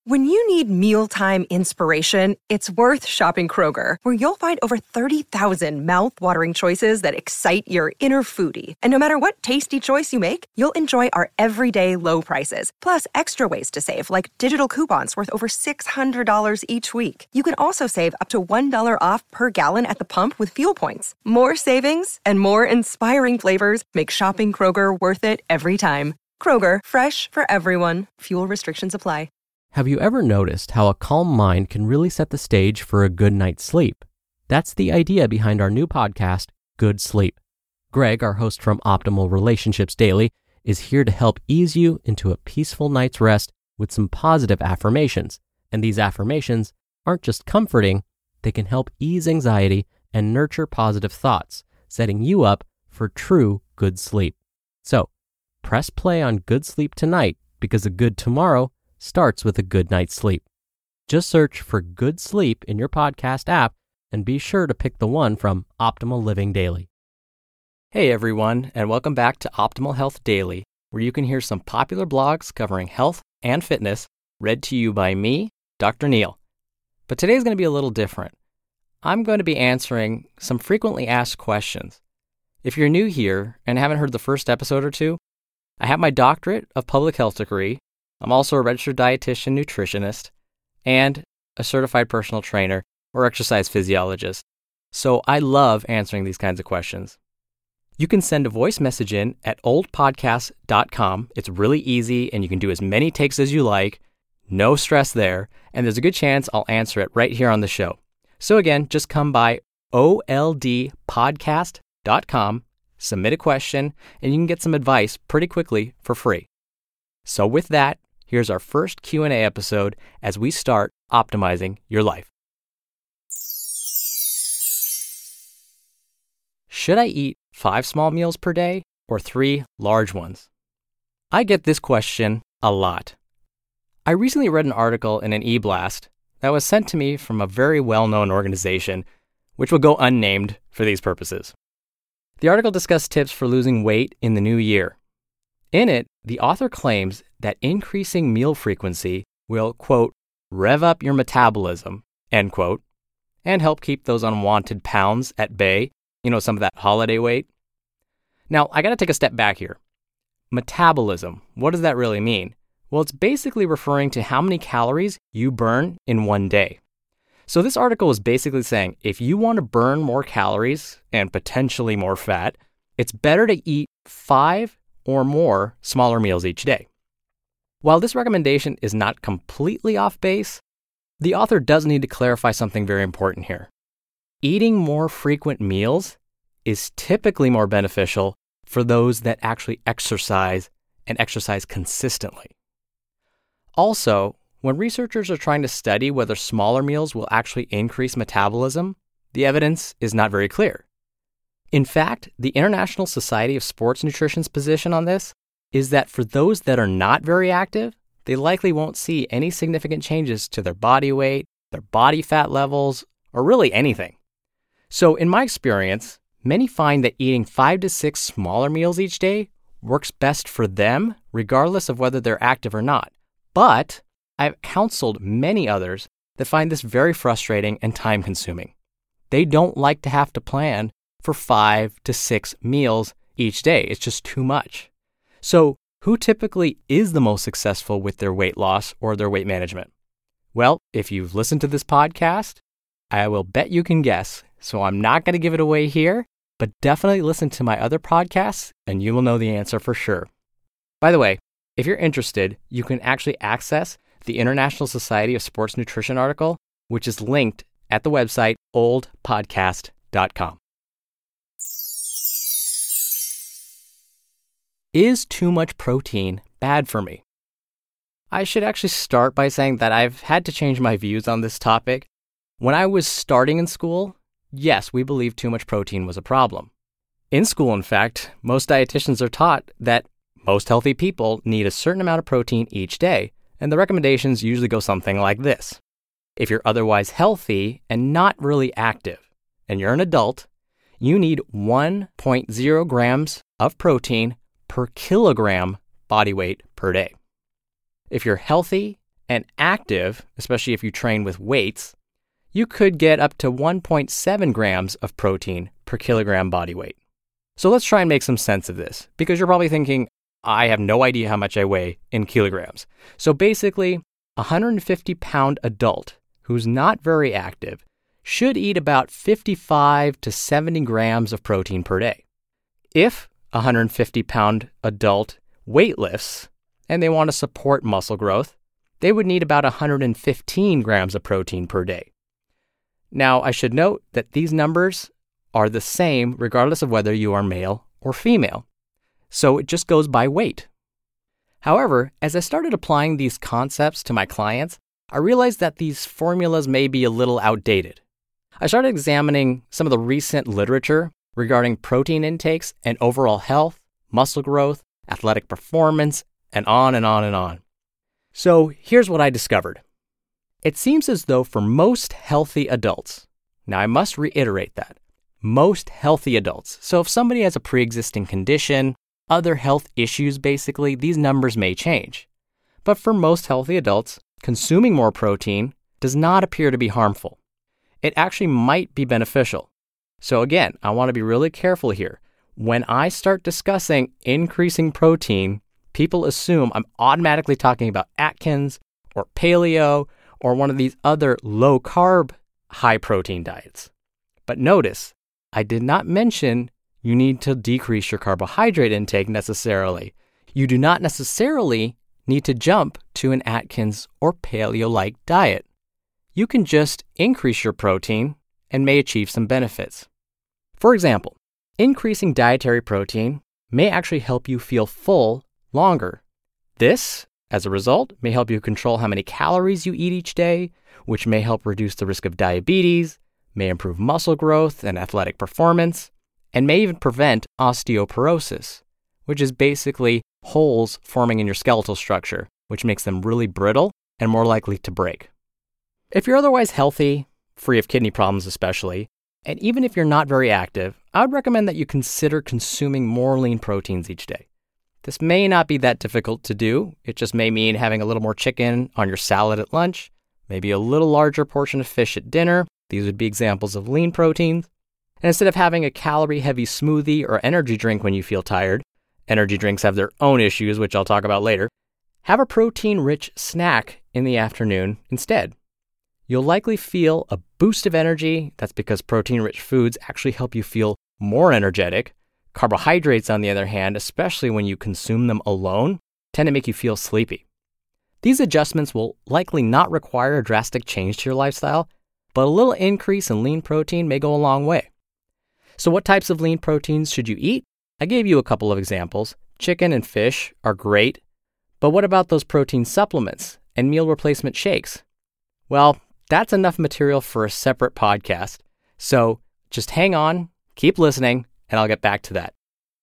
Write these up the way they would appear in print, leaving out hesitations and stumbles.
When you need mealtime inspiration, it's worth shopping Kroger, where you'll find over 30,000 mouth-watering choices that excite your inner foodie. And no matter what tasty choice you make, you'll enjoy our everyday low prices, plus extra ways to save, like digital coupons worth over $600 each week. You can also save up to $1 off per gallon at the pump with fuel points. More savings and more inspiring flavors make shopping Kroger worth it every time. Kroger, fresh for everyone. Fuel restrictions apply. Have you ever noticed how a calm mind can really set the stage for a good night's sleep? That's the idea behind our new podcast, Good Sleep. Greg, our host from Optimal Relationships Daily, is here to help ease you into a peaceful night's rest with some positive affirmations. And these affirmations aren't just comforting, they can help ease anxiety and nurture positive thoughts, setting you up for true good sleep. So, press play on Good Sleep tonight, because a good tomorrow starts with a good night's sleep. Just search for Good Sleep in your podcast app and be sure to pick the one from Optimal Living Daily. Hey everyone, and welcome back to Optimal Health Daily, where you can hear some popular blogs covering health and fitness read to you by me, Dr. Neil. But today's going to be a little different. I'm going to be answering some frequently asked questions. If you're new here and haven't heard the first episode or two, I have my doctorate of public health degree. I'm also a registered dietitian, nutritionist, and a certified personal trainer or exercise physiologist. So I love answering these kinds of questions. You can send a voice message in at oldpodcast.com. It's really easy and you can do as many takes as you like. No stress there. And there's a good chance I'll answer it right here on the show. So again, just come by oldpodcast.com, submit a question, and you can get some advice pretty quickly for free. So with that, here's our first Q&A episode as we start optimizing your life. Should I eat 5 small meals per day or 3 large ones? I get this question a lot. I recently read an article in an e-blast that was sent to me from a very well-known organization, which will go unnamed for these purposes. The article discussed tips for losing weight in the new year. In it, the author claims that increasing meal frequency will, quote, rev up your metabolism, end quote, and help keep those unwanted pounds at bay, some of that holiday weight. Now, I got to take a step back here. Metabolism, what does that really mean? Well, it's basically referring to how many calories you burn in one day. So this article is basically saying if you want to burn more calories and potentially more fat, it's better to eat 5 or more smaller meals each day. While this recommendation is not completely off base, the author does need to clarify something very important here. Eating more frequent meals is typically more beneficial for those that actually exercise and exercise consistently. Also, when researchers are trying to study whether smaller meals will actually increase metabolism, the evidence is not very clear. In fact, the International Society of Sports Nutrition's position on this is that for those that are not very active, they likely won't see any significant changes to their body weight, their body fat levels, or really anything. So in my experience, many find that eating 5 to 6 smaller meals each day works best for them, regardless of whether they're active or not. But I've counseled many others that find this very frustrating and time-consuming. They don't like to have to plan for 5 to 6 meals each day. It's just too much. So who typically is the most successful with their weight loss or their weight management? Well, if you've listened to this podcast, I will bet you can guess. So I'm not going to give it away here, but definitely listen to my other podcasts and you will know the answer for sure. By the way, if you're interested, you can actually access the International Society of Sports Nutrition article, which is linked at the website oldpodcast.com. Is too much protein bad for me? I should actually start by saying that I've had to change my views on this topic. When I was starting in school, yes, we believed too much protein was a problem. In school, in fact, most dietitians are taught that most healthy people need a certain amount of protein each day, and the recommendations usually go something like this. If you're otherwise healthy and not really active, and you're an adult, you need 1.0 grams of protein per kilogram body weight per day. If you're healthy And active, especially if you train with weights, you could get up to 1.7 grams of protein per kilogram body weight. So let's try and make some sense of this, because you're probably thinking, I have no idea how much I weigh in kilograms. So basically, a 150-pound adult who's not very active should eat about 55 to 70 grams of protein per day. If a 150-pound adult weightlifts and they want to support muscle growth, they would need about 115 grams of protein per day. Now, I should note that these numbers are the same regardless of whether you are male or female. So it just goes by weight. However, as I started applying these concepts to my clients, I realized that these formulas may be a little outdated. I started examining some of the recent literature regarding protein intakes and overall health, muscle growth, athletic performance, and on and on and on. So here's what I discovered. It seems as though for most healthy adults, now I must reiterate that, most healthy adults, so if somebody has a pre-existing condition, other health issues basically, these numbers may change. But for most healthy adults, consuming more protein does not appear to be harmful. It actually might be beneficial. So again, I want to be really careful here. When I start discussing increasing protein, people assume I'm automatically talking about Atkins or paleo or one of these other low-carb, high-protein diets. But notice, I did not mention you need to decrease your carbohydrate intake necessarily. You do not necessarily need to jump to an Atkins or paleo-like diet. You can just increase your protein and may achieve some benefits. For example, increasing dietary protein may actually help you feel full longer. This, as a result, may help you control how many calories you eat each day, which may help reduce the risk of diabetes, may improve muscle growth and athletic performance, and may even prevent osteoporosis, which is basically holes forming in your skeletal structure, which makes them really brittle and more likely to break. If you're otherwise healthy, free of kidney problems especially, and even if you're not very active, I would recommend that you consider consuming more lean proteins each day. This may not be that difficult to do. It just may mean having a little more chicken on your salad at lunch, maybe a little larger portion of fish at dinner. These would be examples of lean proteins. And instead of having a calorie-heavy smoothie or energy drink when you feel tired, energy drinks have their own issues, which I'll talk about later, have a protein-rich snack in the afternoon instead. You'll likely feel a boost of energy. That's because protein-rich foods actually help you feel more energetic. Carbohydrates, on the other hand, especially when you consume them alone, tend to make you feel sleepy. These adjustments will likely not require a drastic change to your lifestyle, but a little increase in lean protein may go a long way. So what types of lean proteins should you eat? I gave you a couple of examples. Chicken and fish are great, but what about those protein supplements and meal replacement shakes? Well, that's enough material for a separate podcast. So just hang on, keep listening, and I'll get back to that.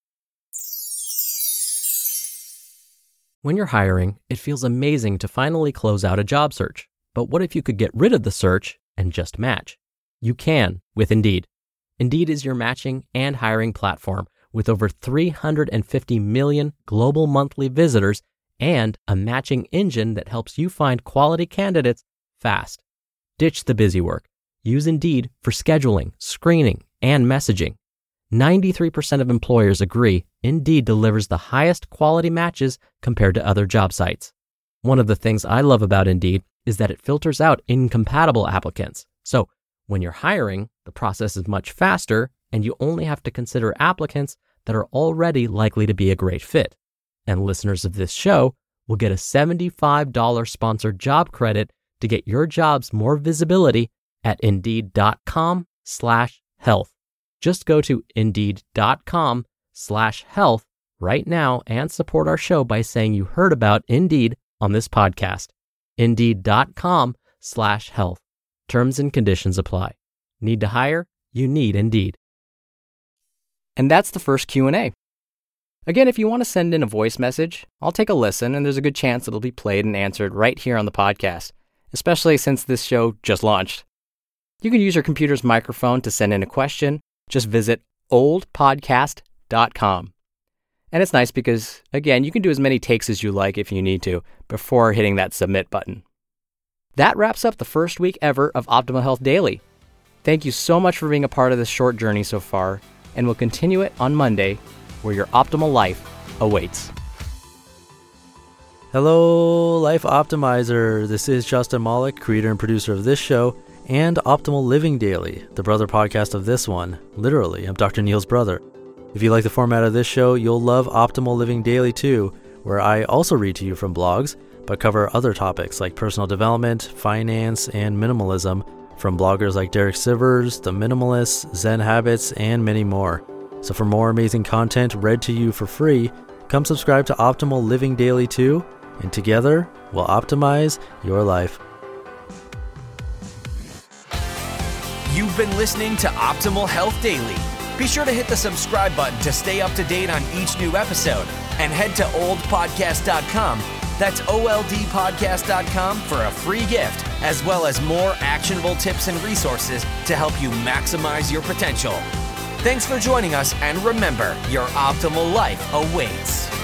When you're hiring, it feels amazing to finally close out a job search. But what if you could get rid of the search and just match? You can with Indeed. Indeed is your matching and hiring platform with over 350 million global monthly visitors and a matching engine that helps you find quality candidates fast. Ditch the busy work. Use Indeed for scheduling, screening, and messaging. 93% of employers agree Indeed delivers the highest quality matches compared to other job sites. One of the things I love about Indeed is that it filters out incompatible applicants. So when you're hiring, the process is much faster and you only have to consider applicants that are already likely to be a great fit. And listeners of this show will get a $75 sponsored job credit to get your jobs more visibility at Indeed.com/health. Just go to Indeed.com/health right now and support our show by saying you heard about Indeed on this podcast. Indeed.com/health. Terms and conditions apply. Need to hire? You need Indeed. And that's the first Q&A. Again, if you want to send in a voice message, I'll take a listen and there's a good chance it'll be played and answered right here on the podcast, especially since this show just launched. You can use your computer's microphone to send in a question. Just visit oldpodcast.com. And it's nice because, again, you can do as many takes as you like if you need to before hitting that submit button. That wraps up the first week ever of Optimal Health Daily. Thank you so much for being a part of this short journey so far, and we'll continue it on Monday, where your optimal life awaits. Hello, Life Optimizer. This is Justin Malik, creator and producer of this show and Optimal Living Daily, the brother podcast of this one. Literally, I'm Dr. Neil's brother. If you like the format of this show, you'll love Optimal Living Daily too, where I also read to you from blogs, but cover other topics like personal development, finance, and minimalism from bloggers like Derek Sivers, The Minimalists, Zen Habits, and many more. So for more amazing content read to you for free, come subscribe to Optimal Living Daily too, and together we'll optimize your life. You've been listening to Optimal Health Daily. Be sure to hit the subscribe button to stay up to date on each new episode, and head to oldpodcast.com. That's oldpodcast.com for a free gift, as well as more actionable tips and resources to help you maximize your potential. Thanks for joining us, and remember, your optimal life awaits.